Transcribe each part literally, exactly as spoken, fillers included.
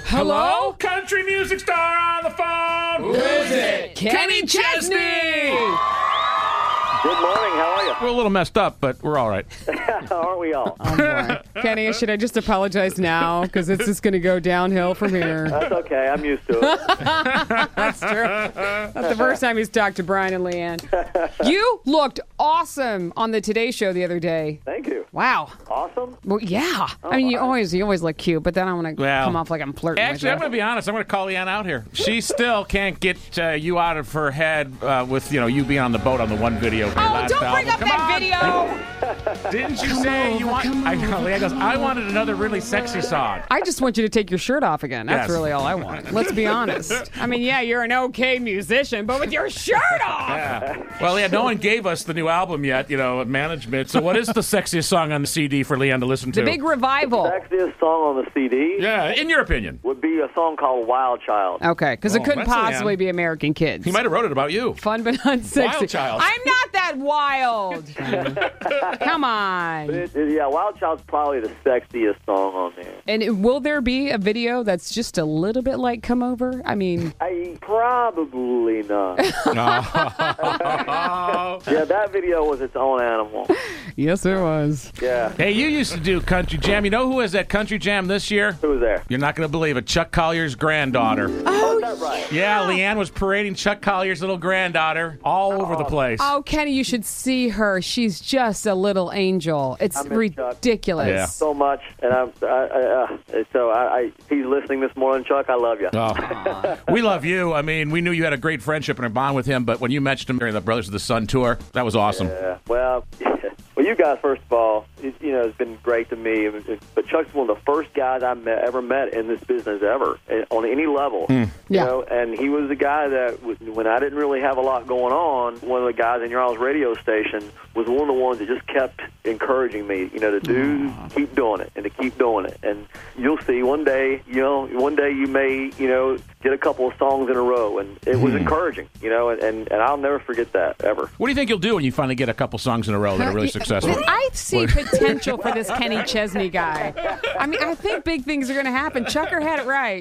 Hello? Country music star on the phone. Who is it? Kenny Chesney. Good morning. How are you? We're a little messed up, but we're all right. Aren't we all? Oh, boy. Kenny, should I just apologize now? Because it's just going to go downhill from here. That's okay. I'm used to it. That's true. That's the first time he's talked to Brian and Leanne. You looked awesome on the Today Show the other day. Thank you. Wow. Awesome. Well, yeah. Oh, I mean, you wow. always you always look cute, but then I want to Well, come off like I'm flirting Actually, I'm with going to be honest. I'm going to call Leanne out here. She still can't get uh, you out of her head uh, with, you know, you being on the boat on the one video. Of you. your Oh, last don't bring album. up Come that on. video. Didn't you Come say you over, want... come I know. Leanne goes, I wanted another really sexy song. I just want you to take your shirt off again. That's Yes. really all I want. Let's be honest. I mean, yeah, you're an okay musician, but with your shirt off. Yeah. Well, yeah, no one gave us the new album yet, you know, management. So what is the sexiest song on the C D for Leanne to listen to? The big revival. Sexiest song on the C D Yeah, in your opinion. would be a song called Wild Child. Okay, because Oh, it couldn't that's possibly Leanne. be American Kids. He might have wrote it about you. Fun but not sexy. Wild Child. I'm not that wild. Come on. It, it, yeah, Wild Child's probably the sexiest song on there. And it- will there be a video that's just a little bit like Come Over? I mean, I probably not. Oh. Yeah, that video was its own animal. yes, there was. Yeah. Hey, you used to do Country Jam. You know who was at Country Jam this year? Who was there? You're not going to believe it. Chuck Collier's granddaughter. Oh, is that right? Yeah, Leanne was parading Chuck Collier's little granddaughter all over the place. Oh, Kenny, you should see her. She's just a little angel. It's I miss Chuck. ridiculous. Yeah. So much, and I'm I, I, uh, so I, I he's listening this morning, Chuck. I love you. Oh. We love you. I mean, we knew you had a great friendship and a bond with him, but when you mentioned him during the Brothers of the Sun tour, that was awesome. Yeah. Well, well, you guys, first of all, it, you know, it's been great to me. But Chuck's one of the first guys I met, ever met in this business ever, eh, on any level. You Yeah. know, and he was the guy that, was, when I didn't really have a lot going on, one of the guys in your all's radio station was one of the ones that just kept encouraging me, you know, to do, keep doing it, and to keep doing it. And you'll see one day, you know, one day you may, you know, get a couple of songs in a row, and it was encouraging, you know, and, and, and I'll never forget that, ever. What do you think you'll do when you finally get a couple songs in a row that are really successful? I see potential for this Kenny Chesney guy. I mean, I think big things are going to happen. Chucker had it right.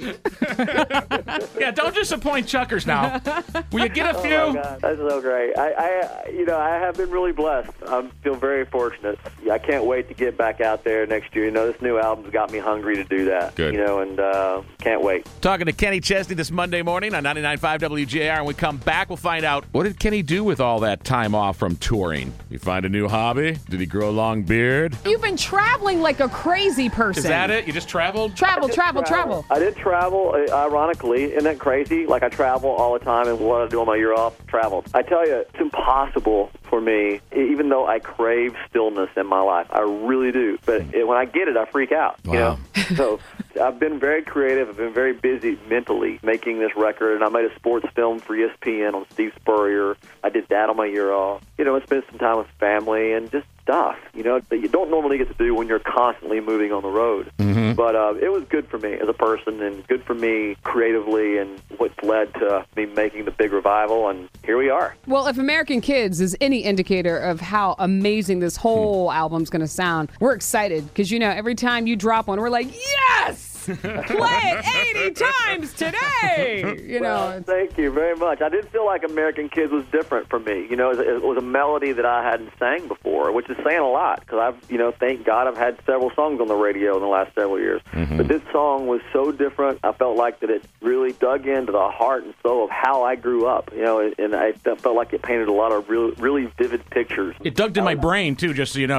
Yeah, don't disappoint Chuckers now. Will you get a few? Oh my God, that's so great. I, I, you know, I have been really blessed. I feel very fortunate. I can't wait to get back out there next year. You know, this new album's got me hungry to do that. Good. You know, and uh, can't wait. Talking to Kenny Chesney this Monday morning on ninety-nine point five W J R, and we come back, we'll find out, what did Kenny do with all that time off from touring? He find a new hobby? Did he grow a long beard? You've been traveling like a crazy person. Is that it? You just traveled? Travel, I did travel, travel. I did travel, uh, ironically. Isn't that crazy? Like, I travel all the time, and what I do on my year off, travel. I tell you, it's impossible for me, even though I crave stillness in my life. I really do. But it, when I get it, I freak out, you Wow. know? So I've been very creative. I've been very busy mentally making this record, and I made a sports film for E S P N on Steve Spurrier. I did that on my year off. You know, I spent some time with family and just stuff, you know, that you don't normally get to do when you're constantly moving on the road. Mm-hmm. But uh, it was good for me as a person and good for me creatively, and what's led to me making the big revival, and here we are. Well, if American Kids is any indicator of how amazing this whole album's going to sound, we're excited because, you know, every time you drop one, we're like, yes! Play it eighty times today! You know, Well, it's- thank you very much. I did feel like American Kids was different for me. You know, it was, it was a melody that I hadn't sang before, which is saying a lot because I've, you know, thank God I've had several songs on the radio in the last several years. Mm-hmm. But this song was so different. I felt like that it really dug into the heart and soul of how I grew up. You know, and I felt like it painted a lot of really, really vivid pictures. It dug in my brain, too, just so you know.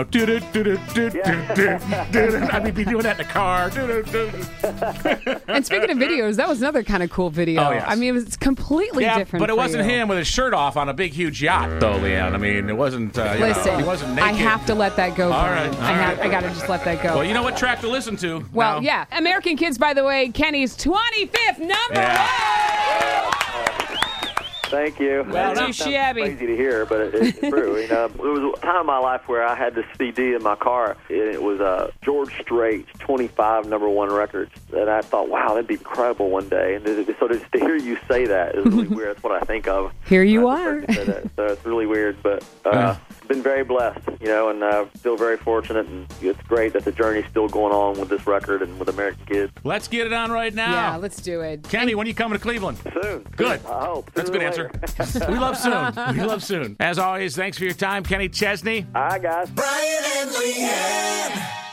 I mean, be doing that in the car. and speaking of videos, that was another kind of cool video. Oh, yes. I mean, it was completely Yeah, different. but it for wasn't you. him with his shirt off on a big, huge yacht, though, Leanne. I mean, it wasn't, uh, you Listen, know, he wasn't naked. I have to let that go. All Brian. right, all I have. right. I got to just let that go. Well, you know what track to listen to. Well, now? yeah. American Kids, by the way, Kenny's twenty-fifth number Yeah. one. Thank you. Well, That too sounds shabby. Crazy to hear, but it, it's true. You know, there was a time in my life where I had this C D in my car. It was uh, George Strait's twenty-five number one records, and I thought, wow, that'd be incredible one day. And it, so to, to hear you say that is really weird. That's what I think of. Here you When I are. first said that. So it's really weird, but uh, Yeah. been very blessed, you know, and uh, feel very fortunate, and it's great that the journey's still going on with this record and with American Kids. Let's get it on right now. Yeah, let's do it. Kenny, when are you coming to Cleveland? Soon. Good. I hope. That's a good answer. We love soon. We love soon. As always, thanks for your time, Kenny Chesney. All right, guys. Brian and Leanne.